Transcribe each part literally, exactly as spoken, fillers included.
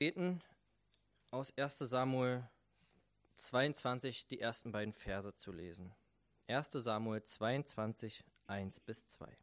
Beten aus erster Samuel zweiundzwanzig die ersten beiden Verse zu lesen. erster Samuel zweiundzwanzig, eins bis zwei.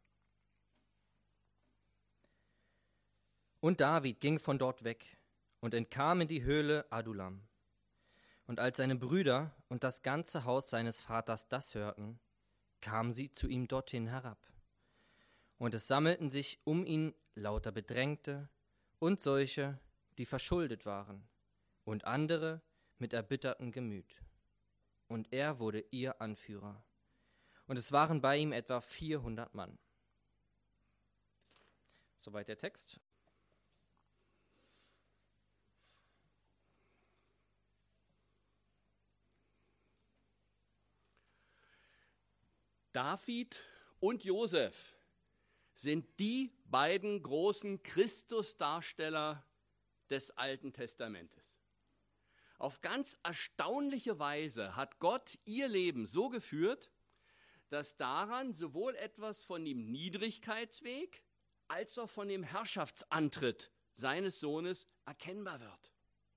Und David ging von dort weg und entkam in die Höhle Adullam. Und als seine Brüder und das ganze Haus seines Vaters das hörten, kamen sie zu ihm dorthin herab. Und es sammelten sich um ihn lauter Bedrängte und solche, die verschuldet waren, und andere mit erbittertem Gemüt. Und er wurde ihr Anführer. Und es waren bei ihm etwa vierhundert Mann. Soweit der Text. David und Josef sind die beiden großen Christusdarsteller des Alten Testamentes. Auf ganz erstaunliche Weise hat Gott ihr Leben so geführt, dass daran sowohl etwas von dem Niedrigkeitsweg als auch von dem Herrschaftsantritt seines Sohnes erkennbar wird.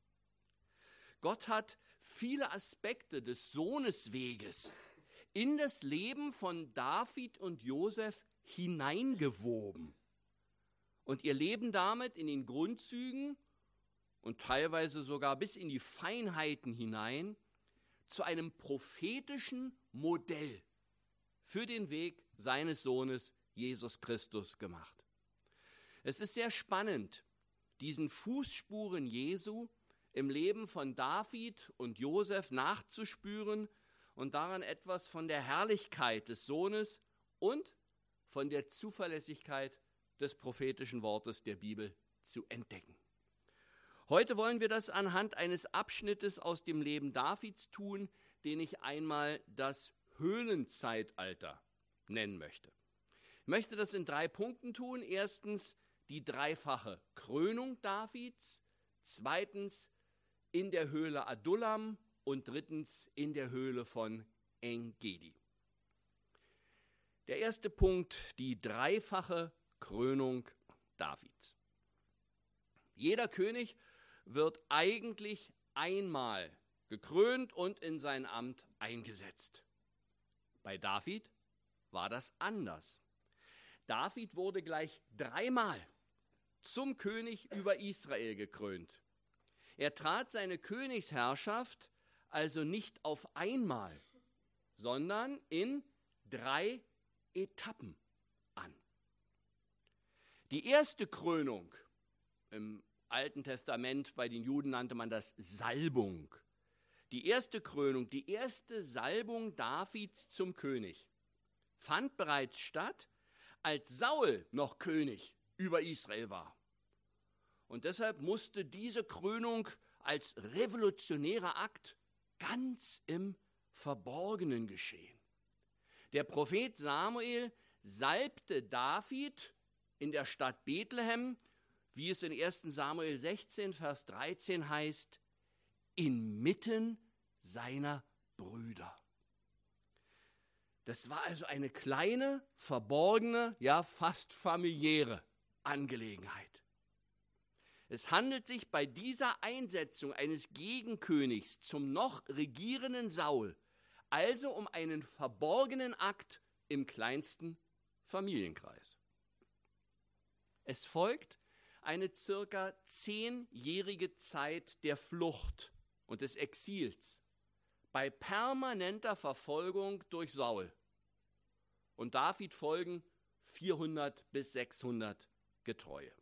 Gott hat viele Aspekte des Sohnesweges in das Leben von David und Josef hineingewoben und ihr Leben damit in den Grundzügen und teilweise sogar bis in die Feinheiten hinein zu einem prophetischen Modell für den Weg seines Sohnes Jesus Christus gemacht. Es ist sehr spannend, diesen Fußspuren Jesu im Leben von David und Josef nachzuspüren und daran etwas von der Herrlichkeit des Sohnes und von der Zuverlässigkeit des prophetischen Wortes der Bibel zu entdecken. Heute wollen wir das anhand eines Abschnittes aus dem Leben Davids tun, den ich einmal das Höhlenzeitalter nennen möchte. Ich möchte das in drei Punkten tun. Erstens die dreifache Krönung Davids, zweitens in der Höhle Adullam und drittens in der Höhle von En-Gedi. Der erste Punkt, die dreifache Krönung Davids. Jeder König wird eigentlich einmal gekrönt und in sein Amt eingesetzt. Bei David war das anders. David wurde gleich dreimal zum König über Israel gekrönt. Er trat seine Königsherrschaft also nicht auf einmal, sondern in drei Etappen an. Die erste Krönung, im Alten Testament bei den Juden nannte man das Salbung. Die erste Krönung, die erste Salbung Davids zum König, fand bereits statt, als Saul noch König über Israel war. Und deshalb musste diese Krönung als revolutionärer Akt ganz im Verborgenen geschehen. Der Prophet Samuel salbte David in der Stadt Bethlehem, wie es in erster Samuel sechzehn, Vers dreizehn heißt, inmitten seiner Brüder. Das war also eine kleine, verborgene, ja fast familiäre Angelegenheit. Es handelt sich bei dieser Einsetzung eines Gegenkönigs zum noch regierenden Saul also um einen verborgenen Akt im kleinsten Familienkreis. Es folgt eine circa zehnjährige Zeit der Flucht und des Exils bei permanenter Verfolgung durch Saul. Und David folgen vierhundert bis sechshundert Getreue.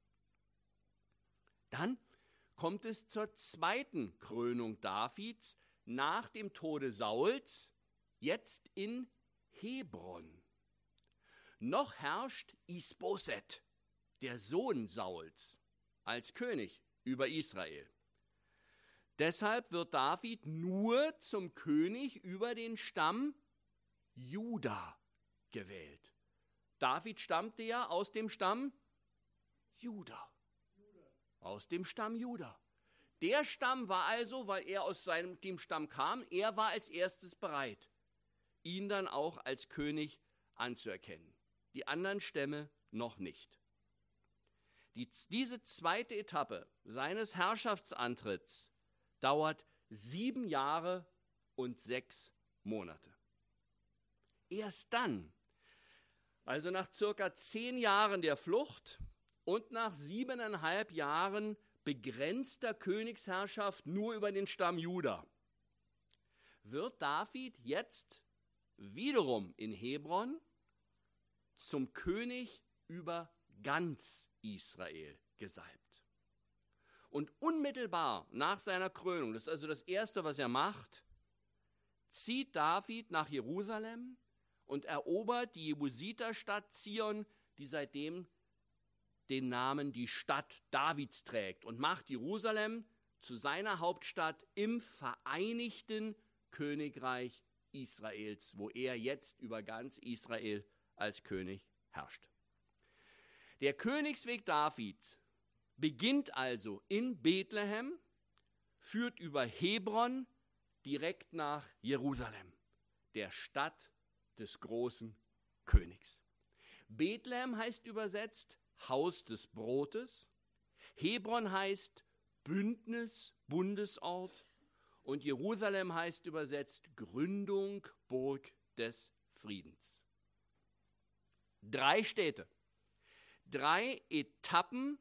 Dann kommt es zur zweiten Krönung Davids nach dem Tode Sauls, jetzt in Hebron. Noch herrscht Isboset, der Sohn Sauls, als König über Israel. Deshalb wird David nur zum König über den Stamm Juda gewählt. David stammte ja aus dem Stamm Juda. Aus dem Stamm Juda. Der Stamm war also, weil er aus seinem dem Stamm kam, er war als erstes bereit, ihn dann auch als König anzuerkennen. Die anderen Stämme noch nicht. Die, diese zweite Etappe seines Herrschaftsantritts dauert sieben Jahre und sechs Monate. Erst dann, also nach circa zehn Jahren der Flucht und nach siebeneinhalb Jahren begrenzter Königsherrschaft nur über den Stamm Juda, wird David jetzt wiederum in Hebron zum König über ganz Israel gesalbt. Und unmittelbar nach seiner Krönung, das ist also das Erste, was er macht, zieht David nach Jerusalem und erobert die Jebusiterstadt Zion, die seitdem den Namen die Stadt Davids trägt, und macht Jerusalem zu seiner Hauptstadt im Vereinigten Königreich Israels, wo er jetzt über ganz Israel als König herrscht. Der Königsweg Davids beginnt also in Bethlehem, führt über Hebron direkt nach Jerusalem, der Stadt des großen Königs. Bethlehem heißt übersetzt Haus des Brotes, Hebron heißt Bündnis, Bundesort, und Jerusalem heißt übersetzt Gründung, Burg des Friedens. Drei Städte, drei Etappen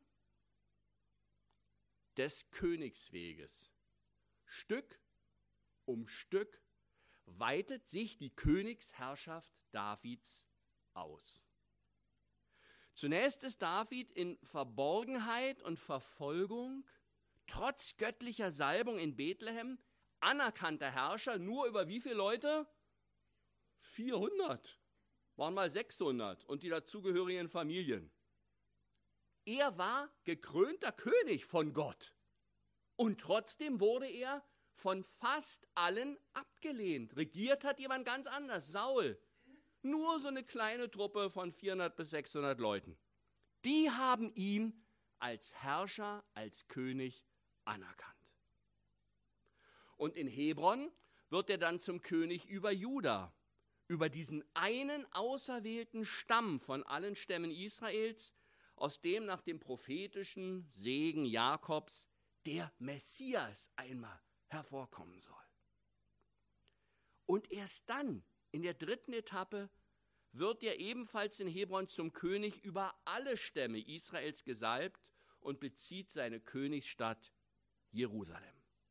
des Königsweges. Stück um Stück weitet sich die Königsherrschaft Davids aus. Zunächst ist David in Verborgenheit und Verfolgung, trotz göttlicher Salbung in Bethlehem, anerkannter Herrscher, nur über wie viele Leute? vierhundert, waren mal sechshundert und die dazugehörigen Familien. Er war gekrönter König von Gott und trotzdem wurde er von fast allen abgelehnt. Regiert hat jemand ganz anders, Saul. Nur so eine kleine Truppe von vierhundert bis sechshundert Leuten. Die haben ihn als Herrscher, als König anerkannt. Und in Hebron wird er dann zum König über Juda, über diesen einen auserwählten Stamm von allen Stämmen Israels, aus dem nach dem prophetischen Segen Jakobs der Messias einmal hervorkommen soll. Und erst dann, in der dritten Etappe, wird er ebenfalls in Hebron zum König über alle Stämme Israels gesalbt und bezieht seine Königsstadt Jerusalem.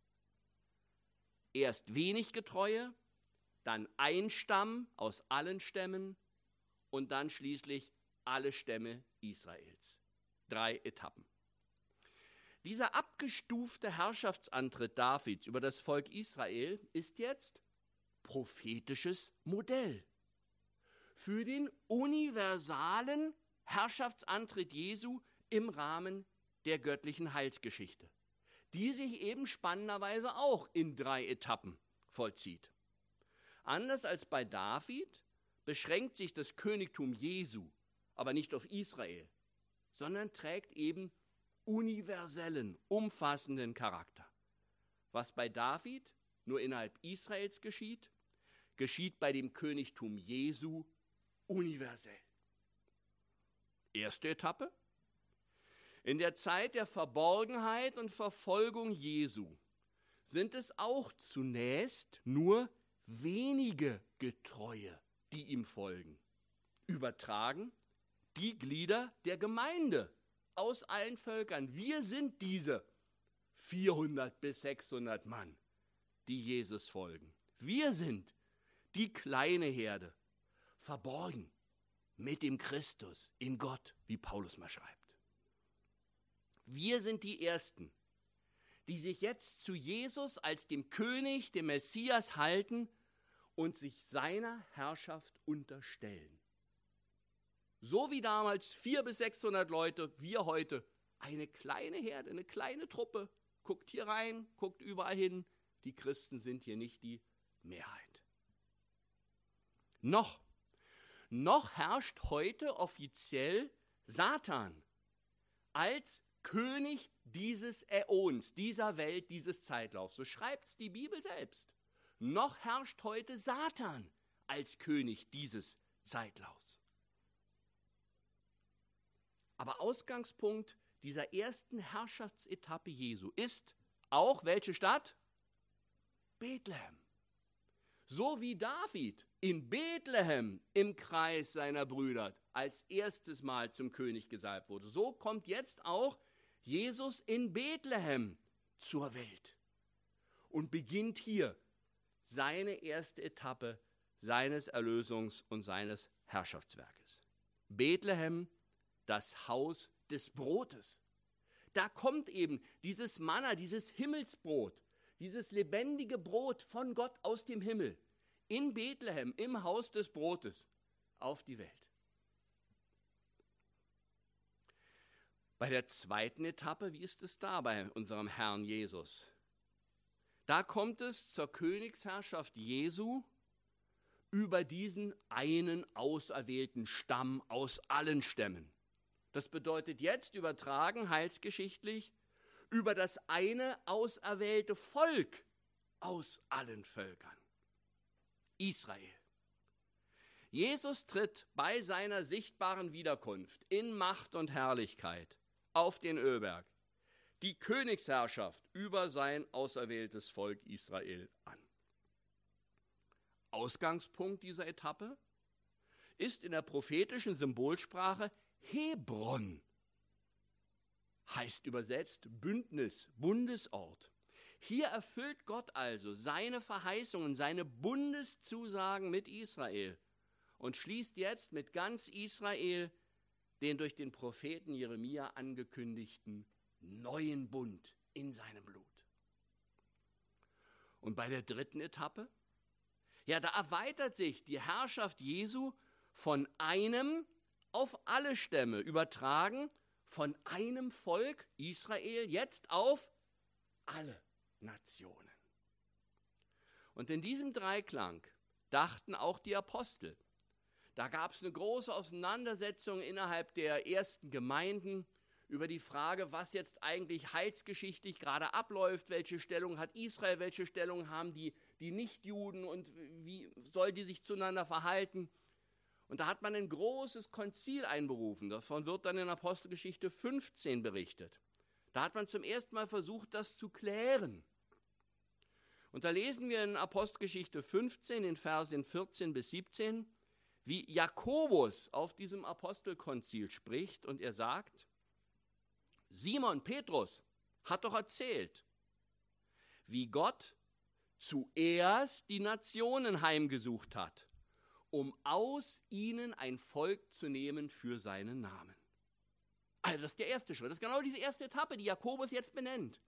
Erst wenig Getreue, dann ein Stamm aus allen Stämmen und dann schließlich alle Stämme Israels. Drei Etappen. Dieser abgestufte Herrschaftsantritt Davids über das Volk Israel ist jetzt prophetisches Modell für den universalen Herrschaftsantritt Jesu im Rahmen der göttlichen Heilsgeschichte, die sich eben spannenderweise auch in drei Etappen vollzieht. Anders als bei David beschränkt sich das Königtum Jesu aber nicht auf Israel, sondern trägt eben universellen, umfassenden Charakter. Was bei David nur innerhalb Israels geschieht, geschieht bei dem Königtum Jesu universell. Erste Etappe. In der Zeit der Verborgenheit und Verfolgung Jesu sind es auch zunächst nur wenige Getreue, die ihm folgen. Übertragen die Glieder der Gemeinde aus allen Völkern. Wir sind diese vierhundert bis sechshundert Mann, die Jesus folgen. Wir sind die kleine Herde, verborgen mit dem Christus in Gott, wie Paulus mal schreibt. Wir sind die Ersten, die sich jetzt zu Jesus als dem König, dem Messias halten und sich seiner Herrschaft unterstellen. So wie damals vierhundert bis sechshundert Leute, wir heute eine kleine Herde, eine kleine Truppe. Guckt hier rein, guckt überall hin. Die Christen sind hier nicht die Mehrheit. Noch, noch herrscht heute offiziell Satan als König dieses Äons, dieser Welt, dieses Zeitlaufs. So schreibt es die Bibel selbst. Noch herrscht heute Satan als König dieses Zeitlaufs. Aber Ausgangspunkt dieser ersten Herrschaftsetappe Jesu ist auch welche Stadt? Bethlehem. So wie David in Bethlehem im Kreis seiner Brüder als erstes Mal zum König gesalbt wurde, so kommt jetzt auch Jesus in Bethlehem zur Welt und beginnt hier seine erste Etappe seines Erlösungs- und seines Herrschaftswerkes. Bethlehem, das Haus des Brotes. Da kommt eben dieses Manna, dieses Himmelsbrot, dieses lebendige Brot von Gott aus dem Himmel in Bethlehem, im Haus des Brotes, auf die Welt. Bei der zweiten Etappe, wie ist es da bei unserem Herrn Jesus? Da kommt es zur Königsherrschaft Jesu über diesen einen auserwählten Stamm aus allen Stämmen. Das bedeutet jetzt übertragen, heilsgeschichtlich, über das eine auserwählte Volk aus allen Völkern. Israel. Jesus tritt bei seiner sichtbaren Wiederkunft in Macht und Herrlichkeit auf den Ölberg die Königsherrschaft über sein auserwähltes Volk Israel an. Ausgangspunkt dieser Etappe ist in der prophetischen Symbolsprache Hebron. Heißt übersetzt Bündnis, Bundesort. Hier erfüllt Gott also seine Verheißungen, seine Bundeszusagen mit Israel und schließt jetzt mit ganz Israel den durch den Propheten Jeremia angekündigten neuen Bund in seinem Blut. Und bei der dritten Etappe, ja, da erweitert sich die Herrschaft Jesu von einem auf alle Stämme, übertragen von einem Volk Israel jetzt auf alle Nationen. Und in diesem Dreiklang dachten auch die Apostel. Da gab es eine große Auseinandersetzung innerhalb der ersten Gemeinden über die Frage, was jetzt eigentlich heilsgeschichtlich gerade abläuft, welche Stellung hat Israel, welche Stellung haben die, die Nichtjuden und wie soll die sich zueinander verhalten. Und da hat man ein großes Konzil einberufen, davon wird dann in Apostelgeschichte fünfzehn berichtet. Da hat man zum ersten Mal versucht, das zu klären. Und da lesen wir in Apostelgeschichte fünfzehn, in Versen vierzehn bis siebzehn, wie Jakobus auf diesem Apostelkonzil spricht und er sagt, Simon Petrus hat doch erzählt, wie Gott zuerst die Nationen heimgesucht hat, um aus ihnen ein Volk zu nehmen für seinen Namen. Also das ist der erste Schritt, das ist genau diese erste Etappe, die Jakobus jetzt benennt.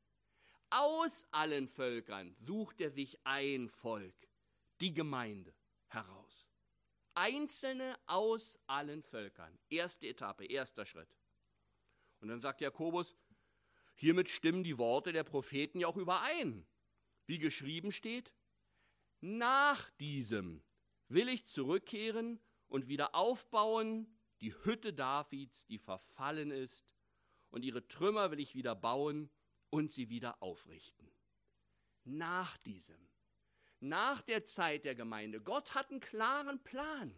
Aus allen Völkern sucht er sich ein Volk, die Gemeinde, heraus. Einzelne aus allen Völkern. Erste Etappe, erster Schritt. Und dann sagt Jakobus, hiermit stimmen die Worte der Propheten ja auch überein. Wie geschrieben steht, nach diesem will ich zurückkehren und wieder aufbauen die Hütte Davids, die verfallen ist, und ihre Trümmer will ich wieder bauen und sie wieder aufrichten. Nach diesem, nach der Zeit der Gemeinde. Gott hat einen klaren Plan.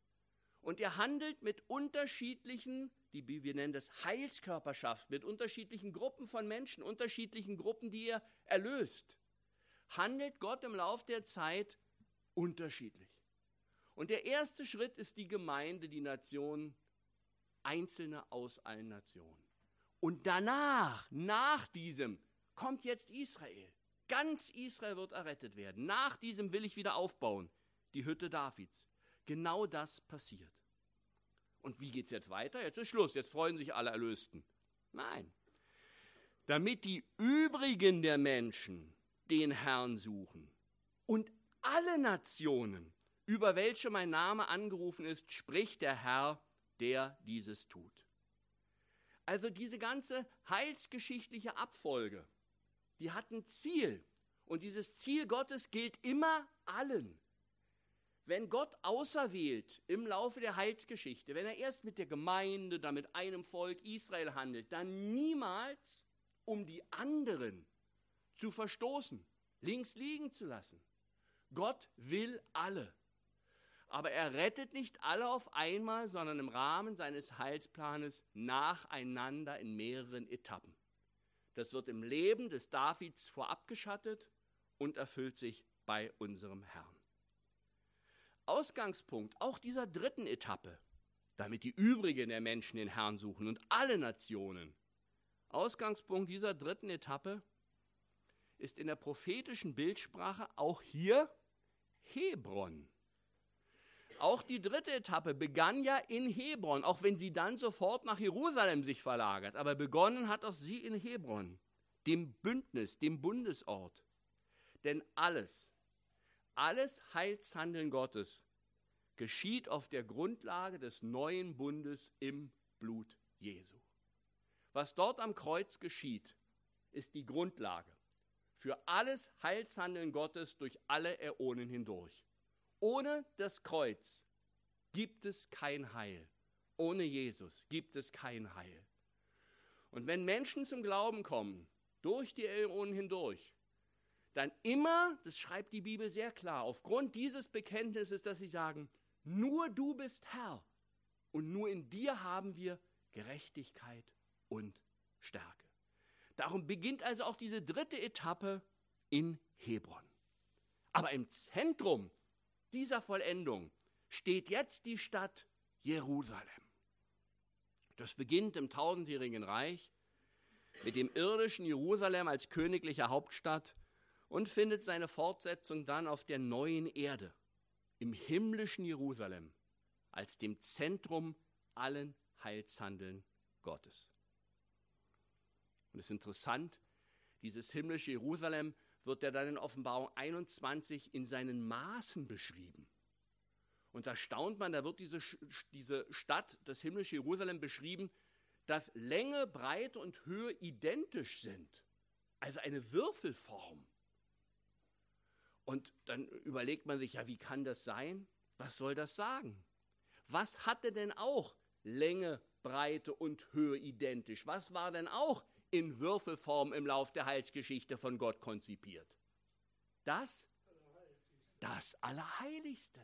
Und er handelt mit unterschiedlichen, die, wir nennen das Heilskörperschaft, mit unterschiedlichen Gruppen von Menschen, unterschiedlichen Gruppen, die er erlöst. Handelt Gott im Lauf der Zeit unterschiedlich. Und der erste Schritt ist die Gemeinde, die Nation, Einzelne aus allen Nationen. Und danach, nach diesem, kommt jetzt Israel. Ganz Israel wird errettet werden. Nach diesem will ich wieder aufbauen, die Hütte Davids. Genau das passiert. Und wie geht es jetzt weiter? Jetzt ist Schluss, jetzt freuen sich alle Erlösten. Nein. Damit die übrigen der Menschen den Herrn suchen und alle Nationen, über welche mein Name angerufen ist, spricht der Herr, der dieses tut. Also diese ganze heilsgeschichtliche Abfolge, die hat ein Ziel. Und dieses Ziel Gottes gilt immer allen. Wenn Gott auserwählt im Laufe der Heilsgeschichte, wenn er erst mit der Gemeinde, dann mit einem Volk Israel handelt, dann niemals, um die anderen zu verstoßen, links liegen zu lassen. Gott will alle. Aber er rettet nicht alle auf einmal, sondern im Rahmen seines Heilsplanes nacheinander in mehreren Etappen. Das wird im Leben des Davids vorabgeschattet und erfüllt sich bei unserem Herrn. Ausgangspunkt auch dieser dritten Etappe, damit die übrigen der Menschen den Herrn suchen und alle Nationen. Ausgangspunkt dieser dritten Etappe ist in der prophetischen Bildsprache auch hier Hebron. Auch die dritte Etappe begann ja in Hebron, auch wenn sie dann sofort nach Jerusalem sich verlagert. Aber begonnen hat auch sie in Hebron, dem Bündnis, dem Bundesort. Denn alles, alles Heilshandeln Gottes geschieht auf der Grundlage des neuen Bundes im Blut Jesu. Was dort am Kreuz geschieht, ist die Grundlage für alles Heilshandeln Gottes durch alle Äonen hindurch. Ohne das Kreuz gibt es kein Heil. Ohne Jesus gibt es kein Heil. Und wenn Menschen zum Glauben kommen, durch die Äonen hindurch, dann immer, das schreibt die Bibel sehr klar, aufgrund dieses Bekenntnisses, dass sie sagen, nur du bist Herr und nur in dir haben wir Gerechtigkeit und Stärke. Darum beginnt also auch diese dritte Etappe in Hebron. Aber im Zentrum dieser Vollendung steht jetzt die Stadt Jerusalem. Das beginnt im tausendjährigen Reich mit dem irdischen Jerusalem als königlicher Hauptstadt und findet seine Fortsetzung dann auf der neuen Erde, im himmlischen Jerusalem, als dem Zentrum allen Heilshandeln Gottes. Und es ist interessant, dieses himmlische Jerusalem wird ja dann in Offenbarung einundzwanzig in seinen Maßen beschrieben. Und da staunt man, da wird diese, diese Stadt, das himmlische Jerusalem, beschrieben, dass Länge, Breite und Höhe identisch sind. Also eine Würfelform. Und dann überlegt man sich, ja, wie kann das sein? Was soll das sagen? Was hatte denn auch Länge, Breite und Höhe identisch? Was war denn auch in Würfelform im Lauf der Heilsgeschichte von Gott konzipiert? Das, das Allerheiligste.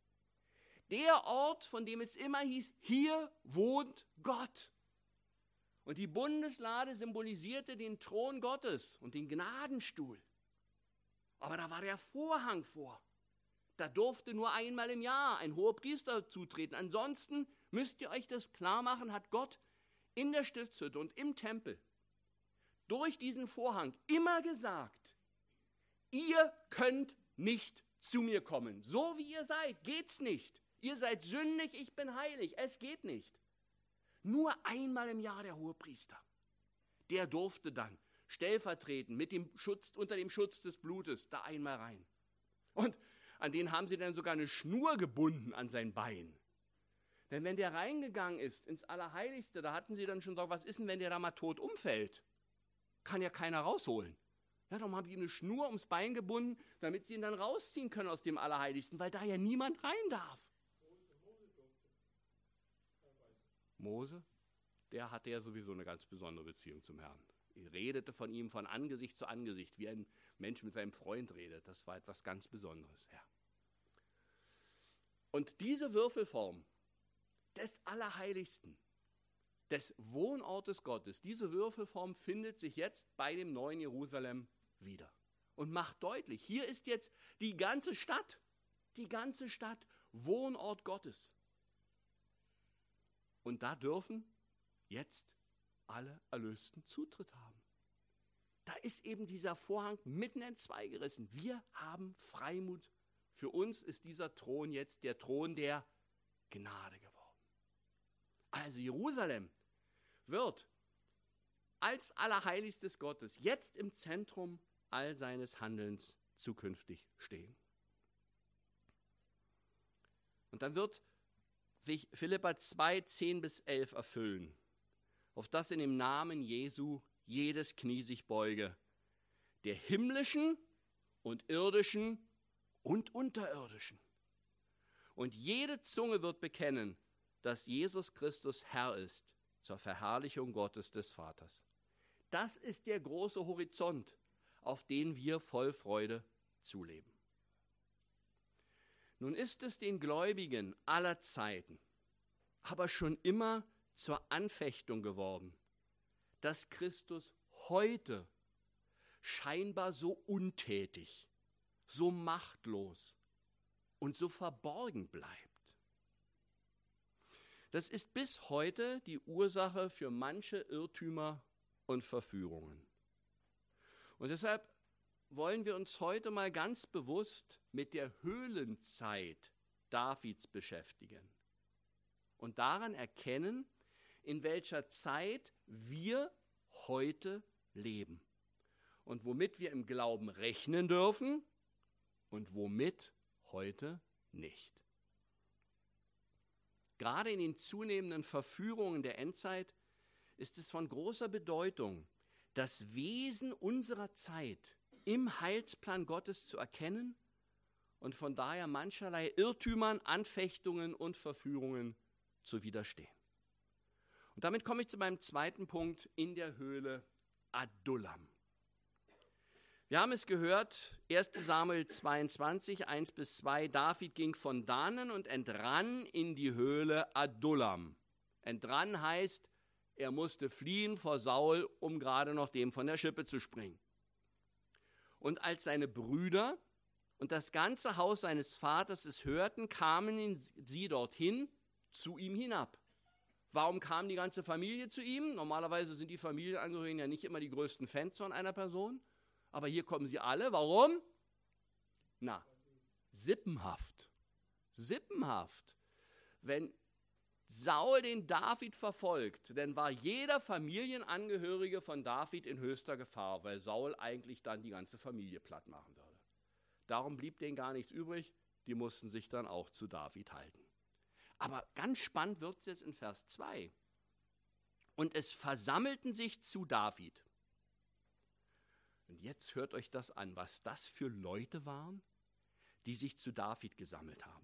Der Ort, von dem es immer hieß, hier wohnt Gott. Und die Bundeslade symbolisierte den Thron Gottes und den Gnadenstuhl. Aber da war der Vorhang vor. Da durfte nur einmal im Jahr ein Hohepriester zutreten. Ansonsten müsst ihr euch das klar machen, hat Gott in der Stiftshütte und im Tempel durch diesen Vorhang immer gesagt, ihr könnt nicht zu mir kommen. So wie ihr seid, geht's nicht. Ihr seid sündig, ich bin heilig. Es geht nicht. Nur einmal im Jahr der Hohepriester. Der durfte dann stellvertretend mit dem Schutz, unter dem Schutz des Blutes da einmal rein. Und an den haben sie dann sogar eine Schnur gebunden an sein Bein. Denn wenn der reingegangen ist ins Allerheiligste, da hatten sie dann schon gesagt, was ist denn, wenn der da mal tot umfällt? Kann ja keiner rausholen. Ja, darum haben die eine Schnur ums Bein gebunden, damit sie ihn dann rausziehen können aus dem Allerheiligsten, weil da ja niemand rein darf. Mose, der hatte ja sowieso eine ganz besondere Beziehung zum Herrn. Er redete von ihm von Angesicht zu Angesicht, wie ein Mensch mit seinem Freund redet. Das war etwas ganz Besonderes, ja. Und diese Würfelform des Allerheiligsten, des Wohnortes Gottes, diese Würfelform findet sich jetzt bei dem neuen Jerusalem wieder und macht deutlich, hier ist jetzt die ganze Stadt, die ganze Stadt Wohnort Gottes. Und da dürfen jetzt alle Erlösten Zutritt haben. Da ist eben dieser Vorhang mitten entzwei gerissen. Wir haben Freimut. Für uns ist dieser Thron jetzt der Thron der Gnade geworden. Also Jerusalem wird als Allerheiligstes Gottes jetzt im Zentrum all seines Handelns zukünftig stehen. Und dann wird sich Philipper zwei, zehn bis elf erfüllen, auf das in dem Namen Jesu jedes Knie sich beuge, der himmlischen und irdischen und unterirdischen. Und jede Zunge wird bekennen, dass Jesus Christus Herr ist, zur Verherrlichung Gottes des Vaters. Das ist der große Horizont, auf den wir voll Freude zuleben. Nun ist es den Gläubigen aller Zeiten, aber schon immer zur Anfechtung geworden, dass Christus heute scheinbar so untätig, so machtlos und so verborgen bleibt. Das ist bis heute die Ursache für manche Irrtümer und Verführungen. Und deshalb wollen wir uns heute mal ganz bewusst mit der Höhlenzeit Davids beschäftigen und daran erkennen, in welcher Zeit wir heute leben und womit wir im Glauben rechnen dürfen und womit heute nicht. Gerade in den zunehmenden Verführungen der Endzeit ist es von großer Bedeutung, das Wesen unserer Zeit im Heilsplan Gottes zu erkennen und von daher mancherlei Irrtümern, Anfechtungen und Verführungen zu widerstehen. Und damit komme ich zu meinem zweiten Punkt in der Höhle Adullam. Wir haben es gehört, erster Samuel zweiundzwanzig, eins bis zwei, David ging von dannen und entrann in die Höhle Adullam. Entrann heißt, er musste fliehen vor Saul, um gerade noch dem von der Schippe zu springen. Und als seine Brüder und das ganze Haus seines Vaters es hörten, kamen sie dorthin zu ihm hinab. Warum kam die ganze Familie zu ihm? Normalerweise sind die Familienangehörigen ja nicht immer die größten Fans von einer Person. Aber hier kommen sie alle. Warum? Na, sippenhaft. Sippenhaft. Wenn Saul den David verfolgt, dann war jeder Familienangehörige von David in höchster Gefahr, weil Saul eigentlich dann die ganze Familie platt machen würde. Darum blieb denen gar nichts übrig, die mussten sich dann auch zu David halten. Aber ganz spannend wird es jetzt in Vers zwei. Und es versammelten sich zu David. Und jetzt hört euch das an, was das für Leute waren, die sich zu David gesammelt haben.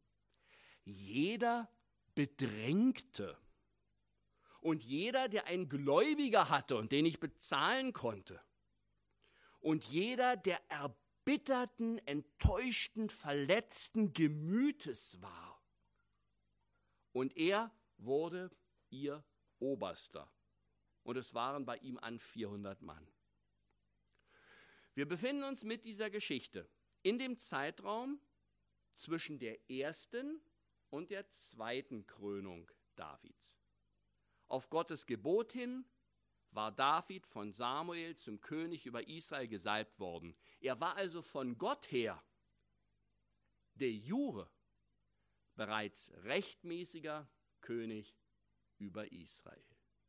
Jeder Bedrängte und jeder, der einen Gläubiger hatte und den ich bezahlen konnte und jeder, der erbitterten, enttäuschten, verletzten Gemütes war. Und er wurde ihr Oberster. Und es waren bei ihm an vierhundert Mann. Wir befinden uns mit dieser Geschichte in dem Zeitraum zwischen der ersten und der zweiten Krönung Davids. Auf Gottes Gebot hin war David von Samuel zum König über Israel gesalbt worden. Er war also von Gott her de jure bereits rechtmäßiger König über Israel.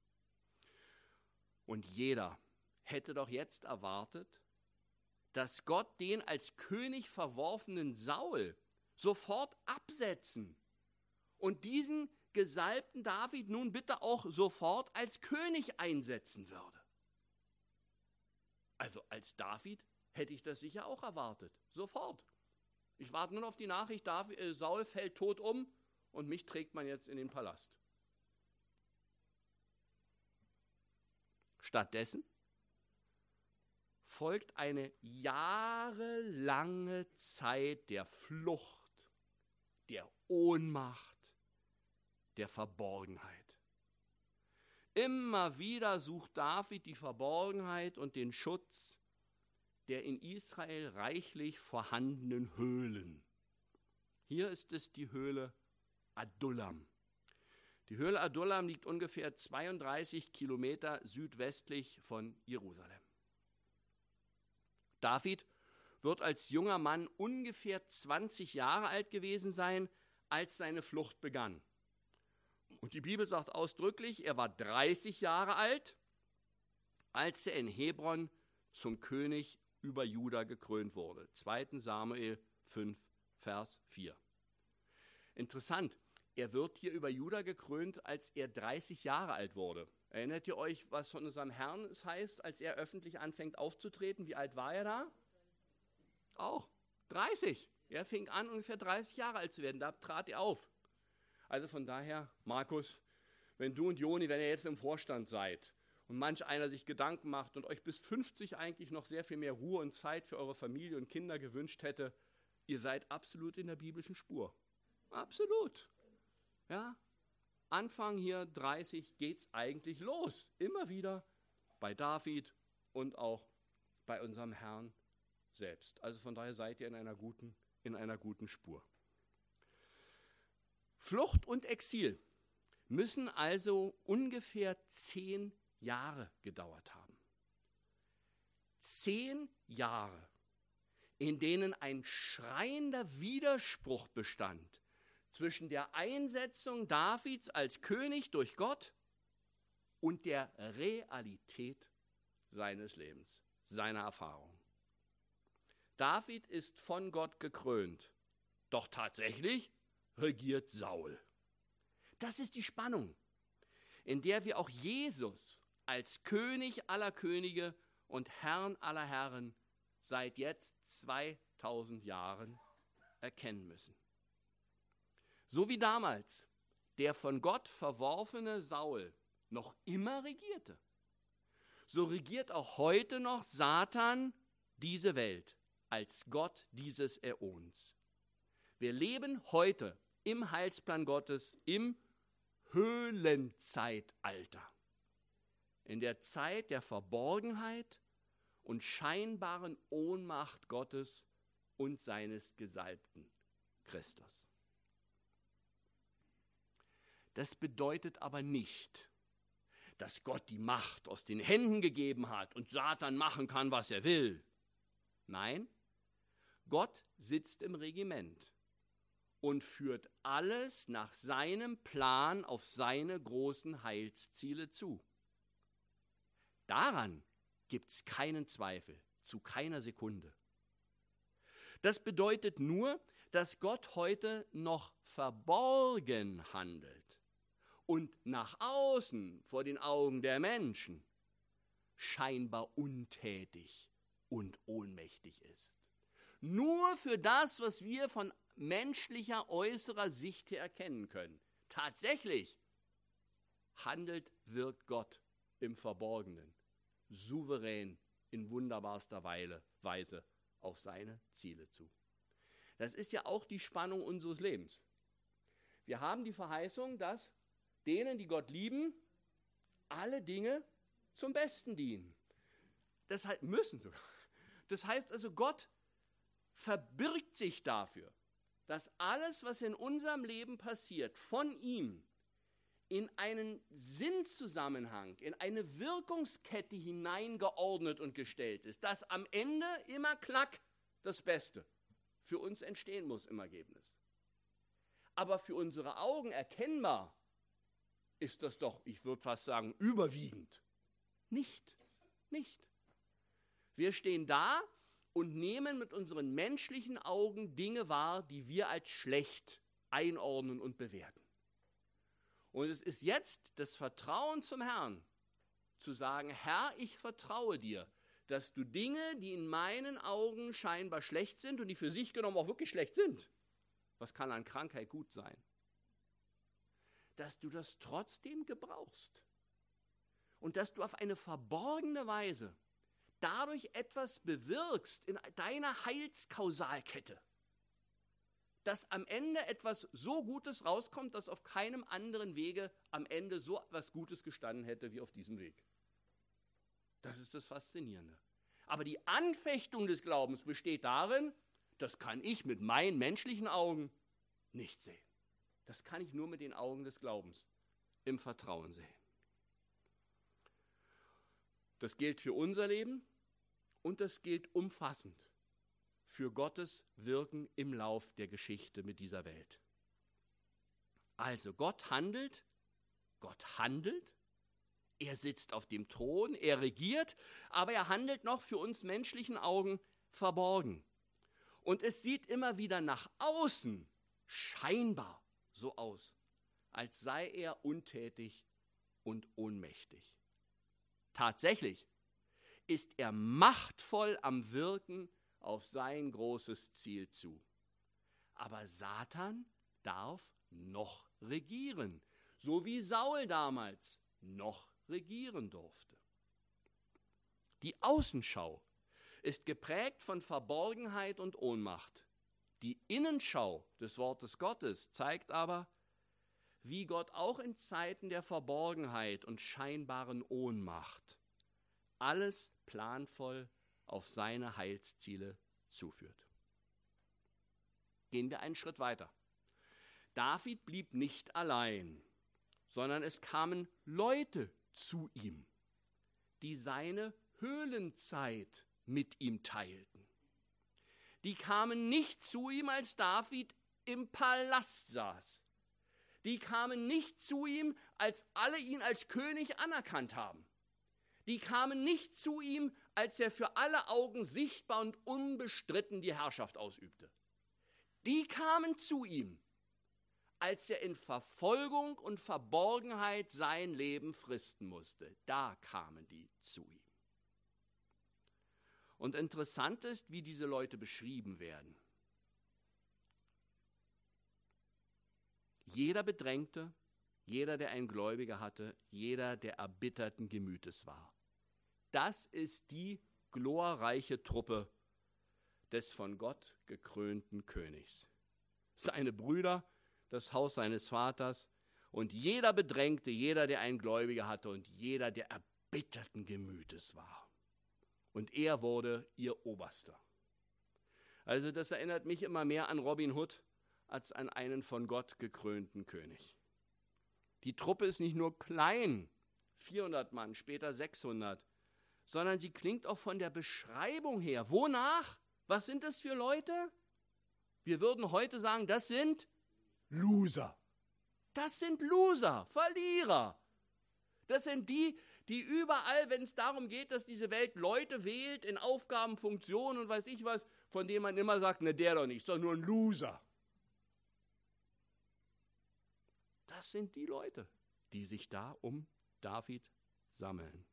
Und jeder hätte doch jetzt erwartet, dass Gott den als König verworfenen Saul sofort absetzen und diesen gesalbten David nun bitte auch sofort als König einsetzen würde. Also als David hätte ich das sicher auch erwartet, sofort. Ich warte nur auf die Nachricht, David, äh, Saul fällt tot um und mich trägt man jetzt in den Palast. Stattdessen folgt eine jahrelange Zeit der Flucht, der Ohnmacht, der Verborgenheit. Immer wieder sucht David die Verborgenheit und den Schutz der in Israel reichlich vorhandenen Höhlen. Hier ist es die Höhle Adullam. Die Höhle Adullam liegt ungefähr zweiunddreißig Kilometer südwestlich von Jerusalem. David wird als junger Mann ungefähr zwanzig Jahre alt gewesen sein, als seine Flucht begann. Und die Bibel sagt ausdrücklich, er war dreißig Jahre alt, als er in Hebron zum König über Juda gekrönt wurde. zweiter Samuel fünf, Vers vier. Interessant, er wird hier über Juda gekrönt, als er dreißig Jahre alt wurde. Erinnert ihr euch, was von unserem Herrn es heißt, als er öffentlich anfängt aufzutreten? Wie alt war er da? Auch dreißig. Er fing an, ungefähr dreißig Jahre alt zu werden. Da trat er auf. Also von daher, Markus, wenn du und Joni, wenn ihr jetzt im Vorstand seid und manch einer sich Gedanken macht und euch bis fünfzig eigentlich noch sehr viel mehr Ruhe und Zeit für eure Familie und Kinder gewünscht hätte, ihr seid absolut in der biblischen Spur. Absolut. Ja, Anfang hier dreißig geht es eigentlich los. Immer wieder bei David und auch bei unserem Herrn selbst. Also von daher seid ihr in einer guten, in einer guten Spur. Flucht und Exil müssen also ungefähr zehn Jahre gedauert haben. Zehn Jahre, in denen ein schreiender Widerspruch bestand zwischen der Einsetzung Davids als König durch Gott und der Realität seines Lebens, seiner Erfahrung. David ist von Gott gekrönt, doch tatsächlich regiert Saul. Das ist die Spannung, in der wir auch Jesus als König aller Könige und Herrn aller Herren seit jetzt zweitausend Jahren erkennen müssen. So wie damals der von Gott verworfene Saul noch immer regierte, so regiert auch heute noch Satan diese Welt als Gott dieses Äons. Wir leben heute im Heilsplan Gottes, im Höhlenzeitalter, in der Zeit der Verborgenheit und scheinbaren Ohnmacht Gottes und seines Gesalbten Christus. Das bedeutet aber nicht, dass Gott die Macht aus den Händen gegeben hat und Satan machen kann, was er will. Nein, Gott sitzt im Regiment und führt alles nach seinem Plan auf seine großen Heilsziele zu. Daran gibt es keinen Zweifel, zu keiner Sekunde. Das bedeutet nur, dass Gott heute noch verborgen handelt und nach außen vor den Augen der Menschen scheinbar untätig und ohnmächtig ist. Nur für das, was wir von menschlicher äußerer Sicht her erkennen können. Tatsächlich handelt, wirkt Gott im Verborgenen, souverän, in wunderbarster Weise auf seine Ziele zu. Das ist ja auch die Spannung unseres Lebens. Wir haben die Verheißung, dass denen, die Gott lieben, alle Dinge zum Besten dienen. Das heißt, müssen sogar. Das heißt also, Gott verbirgt sich dafür, dass alles, was in unserem Leben passiert, von ihm in einen Sinnzusammenhang, in eine Wirkungskette hineingeordnet und gestellt ist, dass am Ende immer klack das Beste für uns entstehen muss im Ergebnis. Aber für unsere Augen erkennbar ist das doch, ich würde fast sagen, überwiegend. Nicht, nicht. Wir stehen da und nehmen mit unseren menschlichen Augen Dinge wahr, die wir als schlecht einordnen und bewerten. Und es ist jetzt das Vertrauen zum Herrn, zu sagen, Herr, ich vertraue dir, dass du Dinge, die in meinen Augen scheinbar schlecht sind und die für sich genommen auch wirklich schlecht sind, was kann an Krankheit gut sein, dass du das trotzdem gebrauchst und dass du auf eine verborgene Weise dadurch etwas bewirkst in deiner Heilskausalkette, dass am Ende etwas so Gutes rauskommt, dass auf keinem anderen Wege am Ende so etwas Gutes gestanden hätte wie auf diesem Weg. Das ist das Faszinierende. Aber die Anfechtung des Glaubens besteht darin, das kann ich mit meinen menschlichen Augen nicht sehen. Das kann ich nur mit den Augen des Glaubens im Vertrauen sehen. Das gilt für unser Leben und das gilt umfassend für Gottes Wirken im Lauf der Geschichte mit dieser Welt. Also Gott handelt, Gott handelt, er sitzt auf dem Thron, er regiert, aber er handelt noch für uns menschlichen Augen verborgen. Und es sieht immer wieder nach außen scheinbar so aus, als sei er untätig und ohnmächtig. Tatsächlich ist er machtvoll am Wirken auf sein großes Ziel zu. Aber Satan darf noch regieren, so wie Saul damals noch regieren durfte. Die Außenschau ist geprägt von Verborgenheit und Ohnmacht. Die Innenschau des Wortes Gottes zeigt aber, wie Gott auch in Zeiten der Verborgenheit und scheinbaren Ohnmacht alles planvoll auf seine Heilsziele zuführt. Gehen wir einen Schritt weiter. David blieb nicht allein, sondern es kamen Leute zu ihm, die seine Höhlenzeit mit ihm teilten. Die kamen nicht zu ihm, als David im Palast saß. Die kamen nicht zu ihm, als alle ihn als König anerkannt haben. Die kamen nicht zu ihm, als er für alle Augen sichtbar und unbestritten die Herrschaft ausübte. Die kamen zu ihm, als er in Verfolgung und Verborgenheit sein Leben fristen musste. Da kamen die zu ihm. Und interessant ist, wie diese Leute beschrieben werden. Jeder Bedrängte, jeder, der einen Gläubiger hatte, jeder, der erbitterten Gemütes war. Das ist die glorreiche Truppe des von Gott gekrönten Königs. Seine Brüder, das Haus seines Vaters und jeder Bedrängte, jeder, der einen Gläubiger hatte und jeder, der erbitterten Gemütes war. Und er wurde ihr Oberster. Also das erinnert mich immer mehr an Robin Hood als an einen von Gott gekrönten König. Die Truppe ist nicht nur klein, vierhundert Mann, später sechshundert, sondern sie klingt auch von der Beschreibung her. Wonach? Was sind das für Leute? Wir würden heute sagen, das sind Loser. Das sind Loser, Verlierer. Das sind die, die überall, wenn es darum geht, dass diese Welt Leute wählt in Aufgaben, Funktionen und weiß ich was, von denen man immer sagt, ne, der doch nicht, ist doch nur ein Loser. Das sind die Leute, die sich da um David sammeln.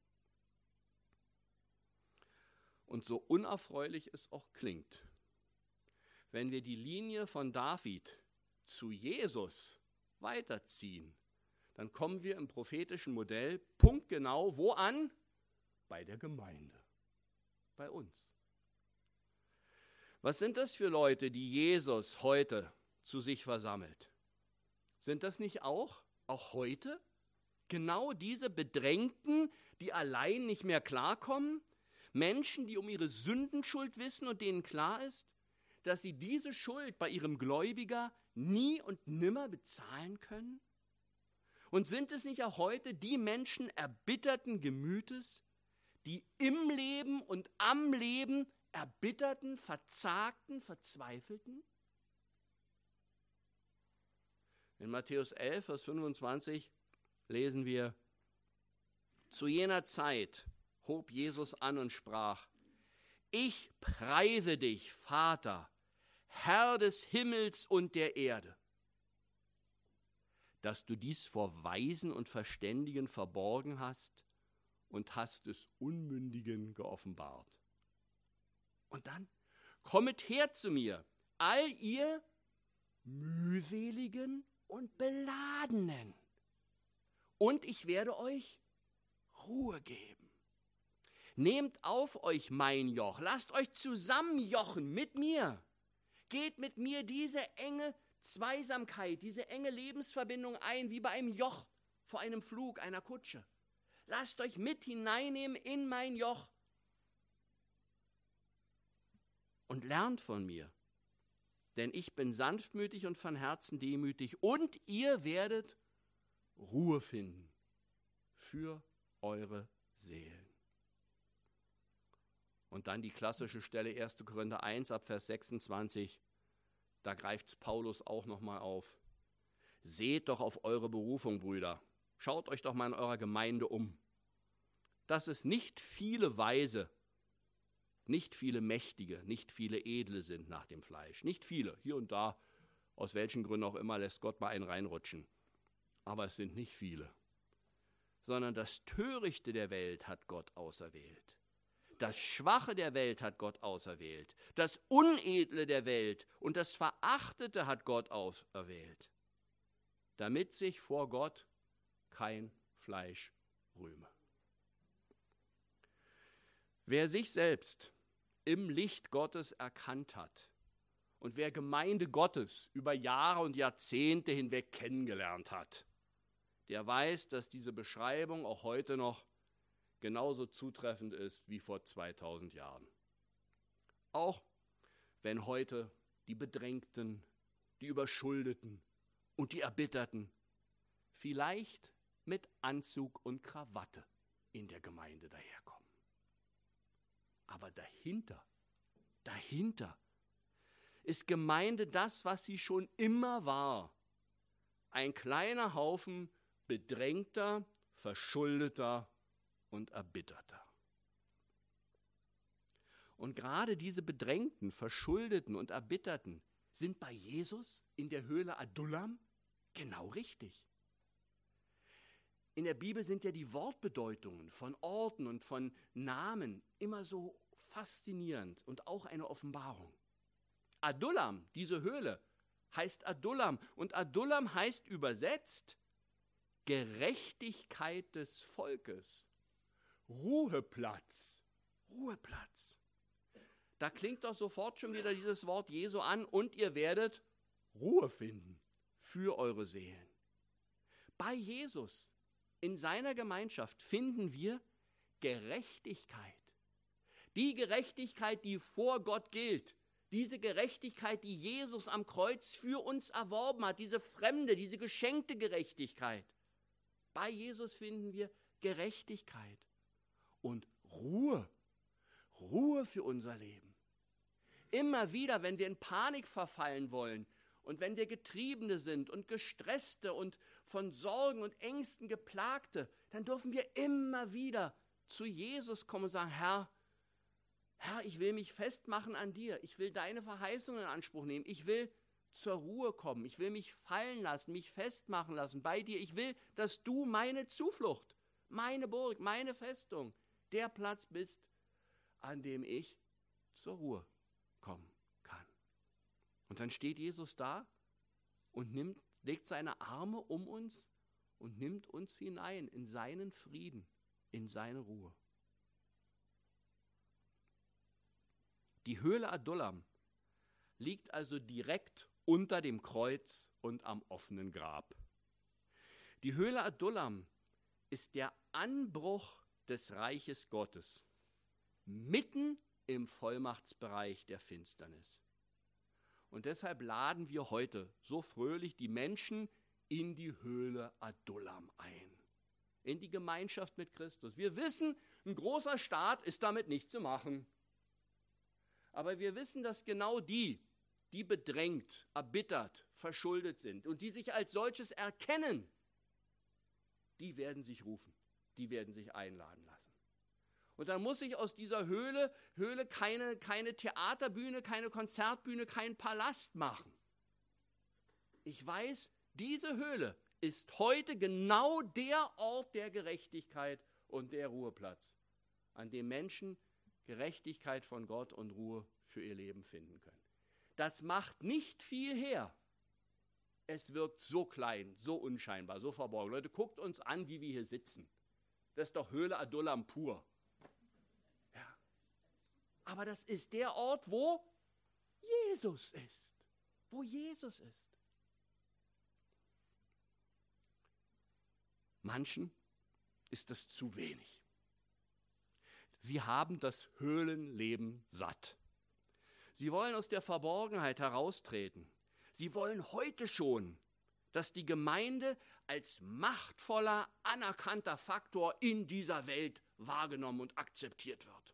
Und so unerfreulich es auch klingt, wenn wir die Linie von David zu Jesus weiterziehen, dann kommen wir im prophetischen Modell punktgenau wo an? Bei der Gemeinde, bei uns. Was sind das für Leute, die Jesus heute zu sich versammelt? Sind das nicht auch, auch heute, genau diese Bedrängten, die allein nicht mehr klarkommen? Menschen, die um ihre Sündenschuld wissen und denen klar ist, dass sie diese Schuld bei ihrem Gläubiger nie und nimmer bezahlen können? Und sind es nicht auch heute die Menschen erbitterten Gemütes, die im Leben und am Leben erbitterten, verzagten, verzweifelten? In Matthäus elf, Vers fünfundzwanzig lesen wir, zu jener Zeit hob Jesus an und sprach, ich preise dich, Vater, Herr des Himmels und der Erde, dass du dies vor Weisen und Verständigen verborgen hast und hast es Unmündigen geoffenbart. Und dann, kommet her zu mir, all ihr mühseligen und Beladenen, und ich werde euch Ruhe geben. Nehmt auf euch mein Joch, lasst euch zusammenjochen mit mir. Geht mit mir diese enge Zweisamkeit, diese enge Lebensverbindung ein, wie bei einem Joch vor einem Flug, einer Kutsche. Lasst euch mit hineinnehmen in mein Joch und lernt von mir, denn ich bin sanftmütig und von Herzen demütig und ihr werdet Ruhe finden für eure Seelen. Und dann die klassische Stelle erster Korinther eins ab Vers sechsundzwanzig. Da greift Paulus auch nochmal auf. Seht doch auf eure Berufung, Brüder. Schaut euch doch mal in eurer Gemeinde um. Dass es nicht viele Weise, nicht viele Mächtige, nicht viele Edle sind nach dem Fleisch. Nicht viele, hier und da, aus welchen Gründen auch immer, lässt Gott mal einen reinrutschen. Aber es sind nicht viele. Sondern das Törichte der Welt hat Gott auserwählt. Das Schwache der Welt hat Gott auserwählt. Das Unedle der Welt und das Verachtete hat Gott auserwählt, damit sich vor Gott kein Fleisch rühme. Wer sich selbst im Licht Gottes erkannt hat und wer Gemeinde Gottes über Jahre und Jahrzehnte hinweg kennengelernt hat, der weiß, dass diese Beschreibung auch heute noch genauso zutreffend ist wie vor zweitausend Jahren. Auch wenn heute die Bedrängten, die Überschuldeten und die Erbitterten vielleicht mit Anzug und Krawatte in der Gemeinde daherkommen. Aber dahinter, dahinter ist Gemeinde das, was sie schon immer war. Ein kleiner Haufen bedrängter, verschuldeter und erbitterter. Und gerade diese Bedrängten, Verschuldeten und Erbitterten sind bei Jesus in der Höhle Adullam genau richtig. In der Bibel sind ja die Wortbedeutungen von Orten und von Namen immer so faszinierend und auch eine Offenbarung. Adullam, diese Höhle, heißt Adullam und Adullam heißt übersetzt Gerechtigkeit des Volkes, Ruheplatz, Ruheplatz. Da klingt doch sofort schon wieder dieses Wort Jesu an und ihr werdet Ruhe finden für eure Seelen. Bei Jesus, in seiner Gemeinschaft, finden wir Gerechtigkeit. Die Gerechtigkeit, die vor Gott gilt. Diese Gerechtigkeit, die Jesus am Kreuz für uns erworben hat. Diese fremde, diese geschenkte Gerechtigkeit. Bei Jesus finden wir Gerechtigkeit und Ruhe. Ruhe für unser Leben. Immer wieder, wenn wir in Panik verfallen wollen und wenn wir Getriebene sind und Gestresste und von Sorgen und Ängsten Geplagte, dann dürfen wir immer wieder zu Jesus kommen und sagen, Herr, Herr, ich will mich festmachen an dir. Ich will deine Verheißungen in Anspruch nehmen. Ich will zur Ruhe kommen. Ich will mich fallen lassen, mich festmachen lassen bei dir. Ich will, dass du meine Zuflucht, meine Burg, meine Festung, der Platz bist, an dem ich zur Ruhe kommen kann. Und dann steht Jesus da und nimmt, legt seine Arme um uns und nimmt uns hinein in seinen Frieden, in seine Ruhe. Die Höhle Adullam liegt also direkt unter dem Kreuz und am offenen Grab. Die Höhle Adullam ist der Anbruch des Reiches Gottes, mitten im Vollmachtsbereich der Finsternis. Und deshalb laden wir heute so fröhlich die Menschen in die Höhle Adullam ein, in die Gemeinschaft mit Christus. Wir wissen, ein großer Staat ist damit nicht zu machen. Aber wir wissen, dass genau die, die bedrängt, erbittert, verschuldet sind und die sich als solches erkennen, die werden sich rufen, die werden sich einladen lassen. Und dann muss ich aus dieser Höhle, Höhle keine, keine Theaterbühne, keine Konzertbühne, keinen Palast machen. Ich weiß, diese Höhle ist heute genau der Ort der Gerechtigkeit und der Ruheplatz, an dem Menschen Gerechtigkeit von Gott und Ruhe für ihr Leben finden können. Das macht nicht viel her. Es wirkt so klein, so unscheinbar, so verborgen. Leute, guckt uns an, wie wir hier sitzen. Das ist doch Höhle Adullam pur. Ja. Aber das ist der Ort, wo Jesus ist. Wo Jesus ist. Manchen ist das zu wenig. Sie haben das Höhlenleben satt. Sie wollen aus der Verborgenheit heraustreten. Sie wollen heute schon, dass die Gemeinde als machtvoller, anerkannter Faktor in dieser Welt wahrgenommen und akzeptiert wird.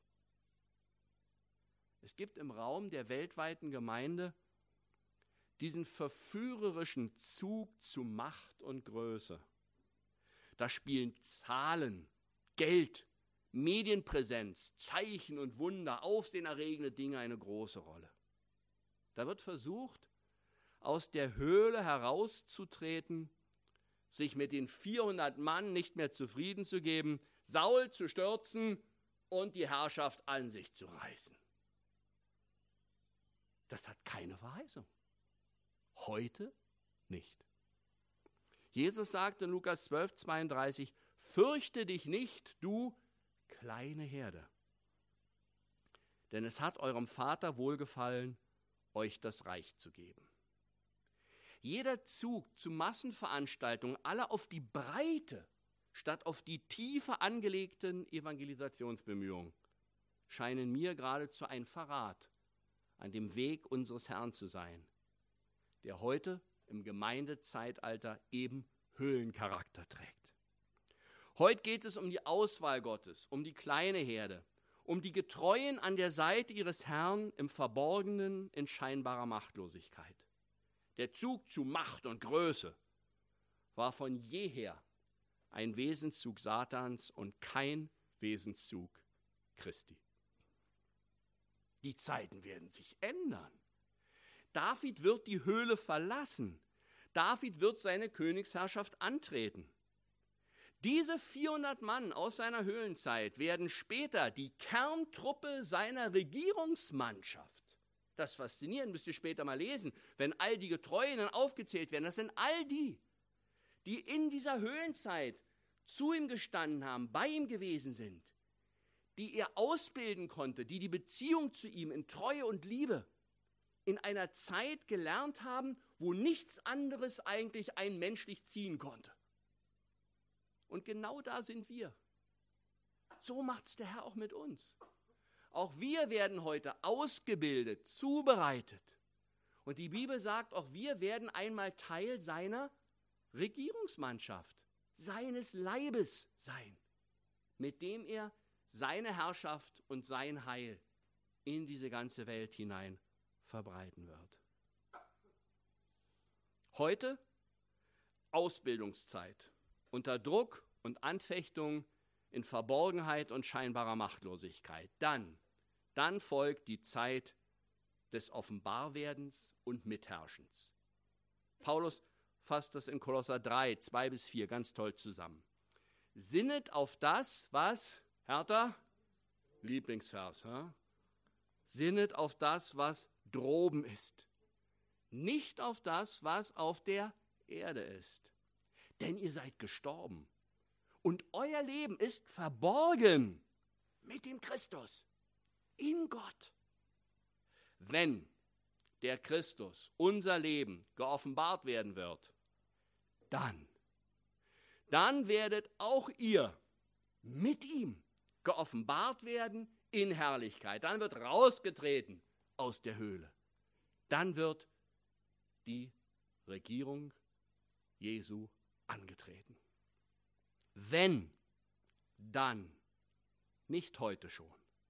Es gibt im Raum der weltweiten Gemeinde diesen verführerischen Zug zu Macht und Größe. Da spielen Zahlen, Geld, Medienpräsenz, Zeichen und Wunder, aufsehenerregende Dinge eine große Rolle. Da wird versucht, aus der Höhle herauszutreten, sich mit den vierhundert Mann nicht mehr zufrieden zu geben, Saul zu stürzen und die Herrschaft an sich zu reißen. Das hat keine Verheißung. Heute nicht. Jesus sagte in Lukas zwölf, zweiunddreißig, fürchte dich nicht, du kleine Herde. Denn es hat eurem Vater wohlgefallen, euch das Reich zu geben. Jeder Zug zu Massenveranstaltungen, alle auf die Breite statt auf die Tiefe angelegten Evangelisationsbemühungen, scheinen mir geradezu ein Verrat an dem Weg unseres Herrn zu sein, der heute im Gemeindezeitalter eben Höhlencharakter trägt. Heute geht es um die Auswahl Gottes, um die kleine Herde, um die Getreuen an der Seite ihres Herrn im Verborgenen in scheinbarer Machtlosigkeit. Der Zug zu Macht und Größe war von jeher ein Wesenszug Satans und kein Wesenszug Christi. Die Zeiten werden sich ändern. David wird die Höhle verlassen. David wird seine Königsherrschaft antreten. Diese vierhundert Mann aus seiner Höhlenzeit werden später die Kerntruppe seiner Regierungsmannschaft. Das Faszinierende müsst ihr später mal lesen, wenn all die Getreuen dann aufgezählt werden. Das sind all die, die in dieser Höhlenzeit zu ihm gestanden haben, bei ihm gewesen sind, die er ausbilden konnte, die die Beziehung zu ihm in Treue und Liebe in einer Zeit gelernt haben, wo nichts anderes eigentlich einen menschlich ziehen konnte. Und genau da sind wir. So macht es der Herr auch mit uns. Auch wir werden heute ausgebildet, zubereitet. Und die Bibel sagt, auch wir werden einmal Teil seiner Regierungsmannschaft, seines Leibes sein, mit dem er seine Herrschaft und sein Heil in diese ganze Welt hinein verbreiten wird. Heute Ausbildungszeit, unter Druck und Anfechtung, in Verborgenheit und scheinbarer Machtlosigkeit. Dann, dann folgt die Zeit des Offenbarwerdens und Mitherrschens. Paulus fasst das in Kolosser drei, zwei bis vier ganz toll zusammen. Sinnet auf das, was, Hertha, Lieblingsvers, ja? Sinnet auf das, was droben ist, nicht auf das, was auf der Erde ist. Denn ihr seid gestorben und euer Leben ist verborgen mit dem Christus in Gott. Wenn der Christus, unser Leben, geoffenbart werden wird, dann, dann werdet auch ihr mit ihm geoffenbart werden in Herrlichkeit. Dann wird rausgetreten aus der Höhle. Dann wird die Regierung Jesu angetreten. Wenn, dann, nicht heute schon.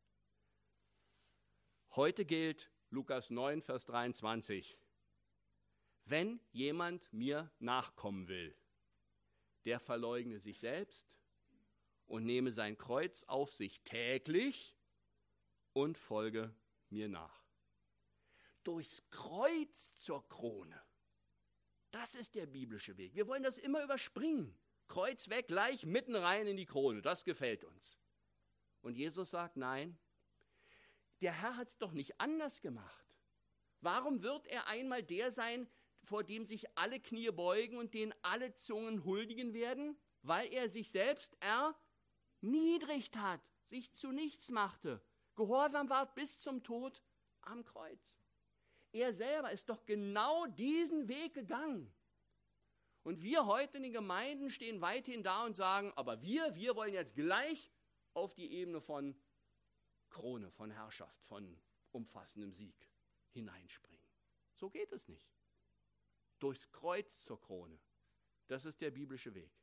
Heute gilt Lukas neun, Vers dreiundzwanzig. Wenn jemand mir nachkommen will, der verleugne sich selbst und nehme sein Kreuz auf sich täglich und folge mir nach. Durchs Kreuz zur Krone. Das ist der biblische Weg. Wir wollen das immer überspringen. Kreuz weg, gleich mitten rein in die Krone. Das gefällt uns. Und Jesus sagt, nein, der Herr hat es doch nicht anders gemacht. Warum wird er einmal der sein, vor dem sich alle Knie beugen und den alle Zungen huldigen werden? Weil er sich selbst erniedrigt hat, sich zu nichts machte, gehorsam ward bis zum Tod am Kreuz. Er selber ist doch genau diesen Weg gegangen. Und wir heute in den Gemeinden stehen weithin da und sagen, aber wir, wir wollen jetzt gleich auf die Ebene von Krone, von Herrschaft, von umfassendem Sieg hineinspringen. So geht es nicht. Durchs Kreuz zur Krone. Das ist der biblische Weg.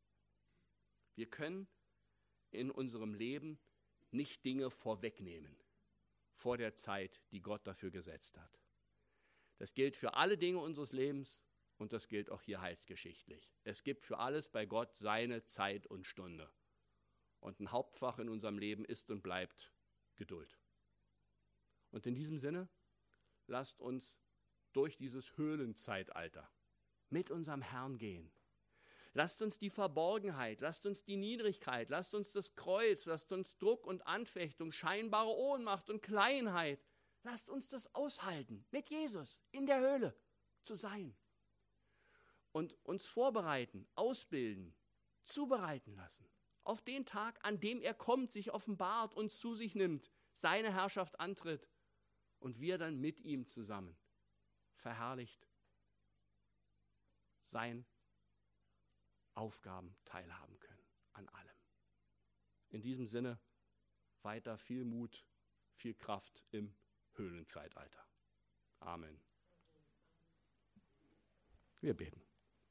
Wir können in unserem Leben nicht Dinge vorwegnehmen vor der Zeit, die Gott dafür gesetzt hat. Das gilt für alle Dinge unseres Lebens und das gilt auch hier heilsgeschichtlich. Es gibt für alles bei Gott seine Zeit und Stunde. Und ein Hauptfach in unserem Leben ist und bleibt Geduld. Und in diesem Sinne, lasst uns durch dieses Höhlenzeitalter mit unserem Herrn gehen. Lasst uns die Verborgenheit, lasst uns die Niedrigkeit, lasst uns das Kreuz, lasst uns Druck und Anfechtung, scheinbare Ohnmacht und Kleinheit, lasst uns das aushalten, mit Jesus in der Höhle zu sein. Und uns vorbereiten, ausbilden, zubereiten lassen. Auf den Tag, an dem er kommt, sich offenbart, uns zu sich nimmt, seine Herrschaft antritt und wir dann mit ihm zusammen verherrlicht sein Aufgaben teilhaben können an allem. In diesem Sinne weiter viel Mut, viel Kraft im Höhlenzeitalter. Amen. Wir beten.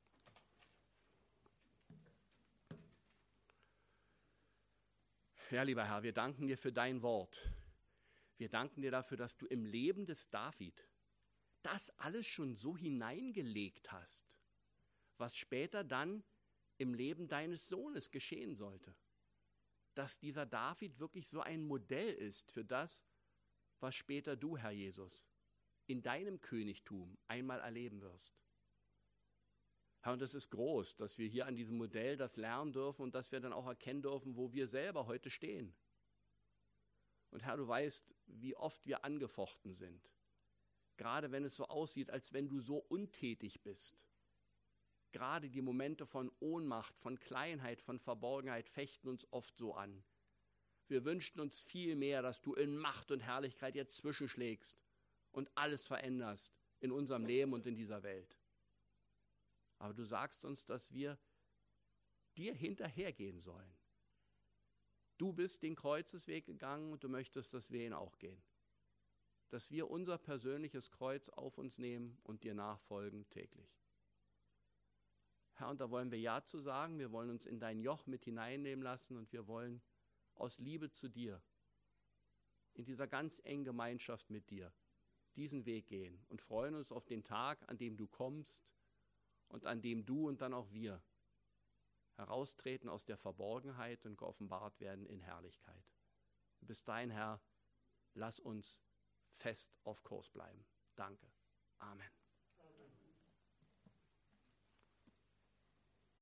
Ja, lieber Herr, wir danken dir für dein Wort. Wir danken dir dafür, dass du im Leben des David das alles schon so hineingelegt hast, was später dann im Leben deines Sohnes geschehen sollte. Dass dieser David wirklich so ein Modell ist für das, was später du, Herr Jesus, in deinem Königtum einmal erleben wirst. Herr, und es ist groß, dass wir hier an diesem Modell das lernen dürfen und dass wir dann auch erkennen dürfen, wo wir selber heute stehen. Und Herr, du weißt, wie oft wir angefochten sind. Gerade wenn es so aussieht, als wenn du so untätig bist. Gerade die Momente von Ohnmacht, von Kleinheit, von Verborgenheit fechten uns oft so an. Wir wünschten uns viel mehr, dass du in Macht und Herrlichkeit jetzt zwischenschlägst und alles veränderst in unserem Leben und in dieser Welt. Aber du sagst uns, dass wir dir hinterhergehen sollen. Du bist den Kreuzesweg gegangen und du möchtest, dass wir ihn auch gehen. Dass wir unser persönliches Kreuz auf uns nehmen und dir nachfolgen täglich. Herr, und da wollen wir Ja zu sagen, wir wollen uns in dein Joch mit hineinnehmen lassen und wir wollen aus Liebe zu dir, in dieser ganz engen Gemeinschaft mit dir, diesen Weg gehen und freuen uns auf den Tag, an dem du kommst und an dem du und dann auch wir heraustreten aus der Verborgenheit und geoffenbart werden in Herrlichkeit. Bis dahin, Herr, lass uns fest auf Kurs bleiben. Danke. Amen.